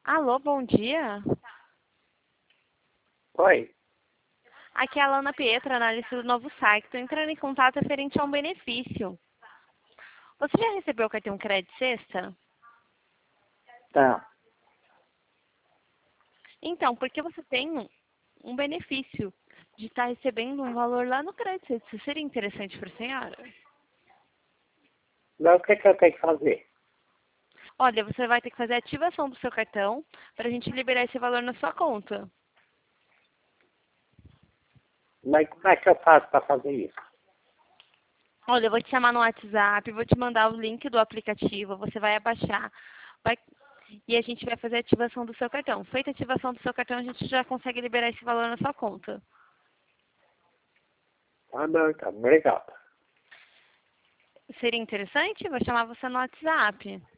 Alô, bom dia. Oi. Aqui é a Lana Pietra, analista do novo site. Estou entrando em contato referente a um benefício. Você já recebeu o cartão Crédito Sexta? Tá. Então, porque você tem um benefício de estar recebendo um valor lá no Crédito Sexta. Isso seria interessante para a senhora? Mas o que eu tenho que fazer? Olha, você vai ter que fazer a ativação do seu cartão para a gente liberar esse valor na sua conta. Mas como é que eu faço para fazer isso? Olha, eu vou te chamar no WhatsApp, vou te mandar o link do aplicativo, você vai abaixar, e a gente vai fazer a ativação do seu cartão. Feita a ativação do seu cartão, a gente já consegue liberar esse valor na sua conta. Ah, não, então, obrigado. Seria interessante? Vou chamar você no WhatsApp.